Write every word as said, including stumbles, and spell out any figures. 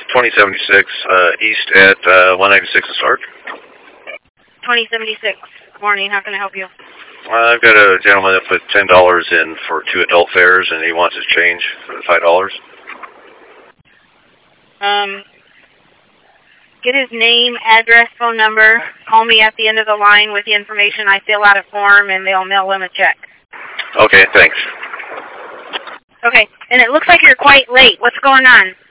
twenty seventy-six uh, East at uh, one ninety-six and Stark. twenty seventy-six. Morning. How can I help you? Uh, I've got a gentleman that put ten dollars in for two adult fares, and he wants his change for the five dollars. Um, get his name, address, phone number. Call me at the end of the line with the information. I fill out a form, and they'll mail him a check. Okay, thanks. Okay, and it looks like you're quite late. What's going on?